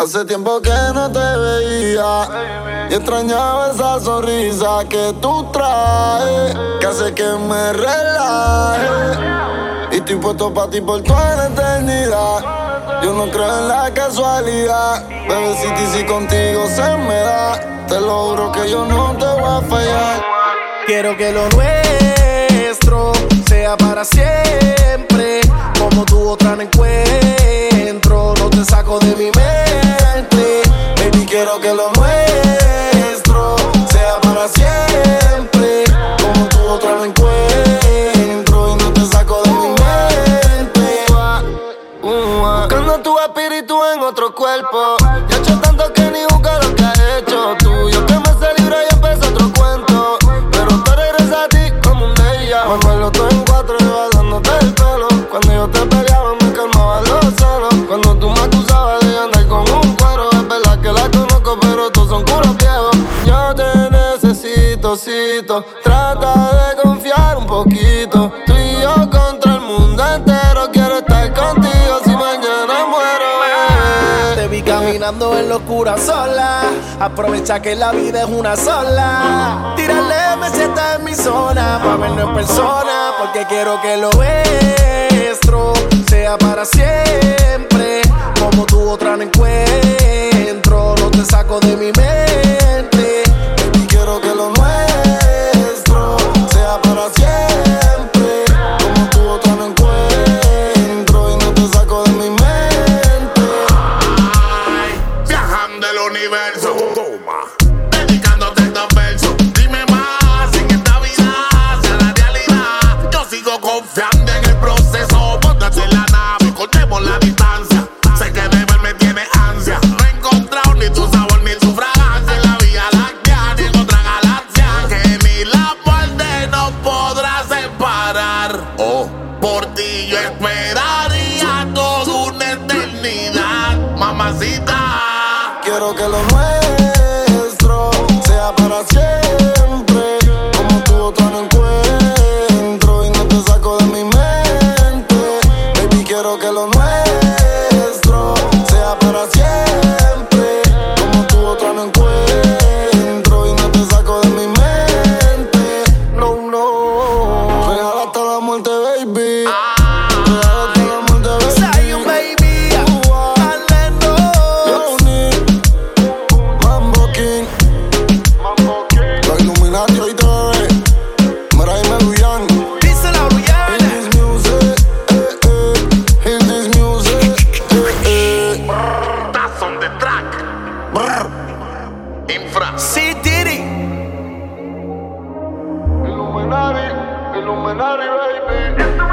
Hace tiempo que no te veía y extrañaba esa sonrisa que tú traes, que hace que me relaje. Y estoy puesto pa' ti por toda la eternidad. Yo no creo en la casualidad. Bebecita, si contigo se me da, te lo juro que yo no te voy a fallar. Quiero que lo nuestro sea para siempre. Como tú otra no encuentro, no te saco de mi mente. Baby, quiero que lo nuestro sea para siempre. Como tú otra no encuentro y no te saco de mi mente. Buscando tu espíritu en otro cuerpo. Ya he hecho tanto que ni busca lo que has hecho tú. Yo que me se libre y empezó otro cuento. Pero te regresa a ti como un déjà. Manuel, todo en cuatro y va dándote el pelo. Cuando yo te peleaba me calmaba los celos. Cuando tú me acusabas de andar con un cuero. Es verdad que la conozco pero todos son curos viejos. Yo te necesito, cito. Trata de confiar un poquito. Tú y yo contra el mundo entero. Quiero estar contigo si mañana muero, bebé. Te vi caminando en locura sola. Aprovecha que la vida es una sola. Tírale, me sienta en mi zona pa' vernos en persona. Porque quiero que lo nuestro sea para siempre. Como tú otra no encuentro, no te saco de mi mente. Baby, quiero que lo nuestro sea para siempre. Como tú otra no encuentro y no te saco de mi mente. Viajando el universo, dedicándote estos versos. Dime más, en esta vida sea la realidad. Yo sigo confiando en el proceso. Póntate en la nave, cortemos la distancia. Sé que de verme tiene ansia. No he encontrado ni tu sabor ni tu fragancia en la Vía Láctea ni en otra galaxia que ni la muerte nos podrá separar. Oh, por ti yo esperaría toda una eternidad, mamacita. Quiero que lo nuestro sea para siempre. Como tú otra no encuentro y no te saco de mi mente. Baby, quiero que lo nuestro sea para siempre. Como tú otra no encuentro y no te saco de mi mente. No, no. Real hasta la muerte, baby. Real hasta la muerte, baby. Zion, baby, Alendo. Mambo King, los Illuminati hoy te bebé. Mira y Meluyan. Dice la Oriana. In this music, in this music, That's on the track. Infra. Sí, Diddy. Illuminati, Illuminati, baby.